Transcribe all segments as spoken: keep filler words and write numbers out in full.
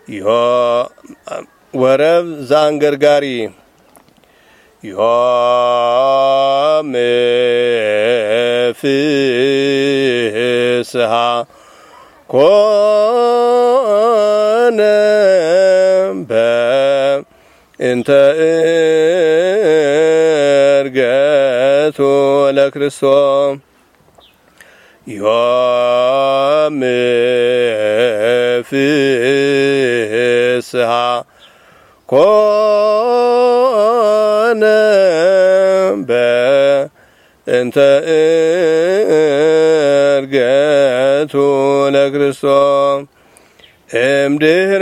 ዮ ወረብ ዛንገርጋሪ ዮም ፍስሃ ኮነ በእንተ ዕርገቱ ለክርስቶስ ዮም ፍስሃ ኮነ በእንተ ዕርገቱ ለክርስቶስ እምድኅረ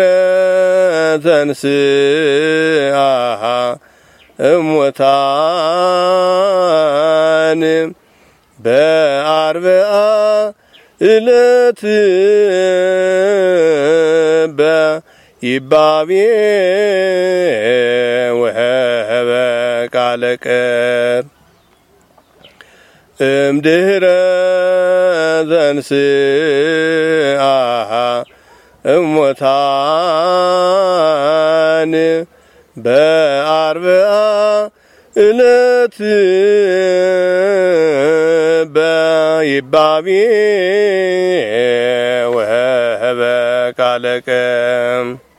ተንሥአ እሙታን በአርብዓ ዕለት በይባቤ ወሀበ ቃለ ቀር እምድኅረ ተንሥአ እሙታን በአርብዓ ዕለት በይባቤ ወሀበ ቃለ ቀር